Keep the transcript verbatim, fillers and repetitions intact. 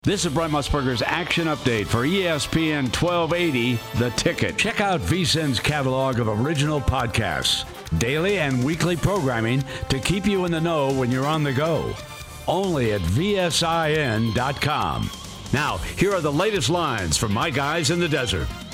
This is Brent Musburger's Action Update for E S P N twelve eighty, The Ticket. Check out V S I N's catalog of original podcasts, daily and weekly programming to keep you in the know when you're on the go. Only at V S I N dot com. Now, here are the latest lines from my guys in the desert.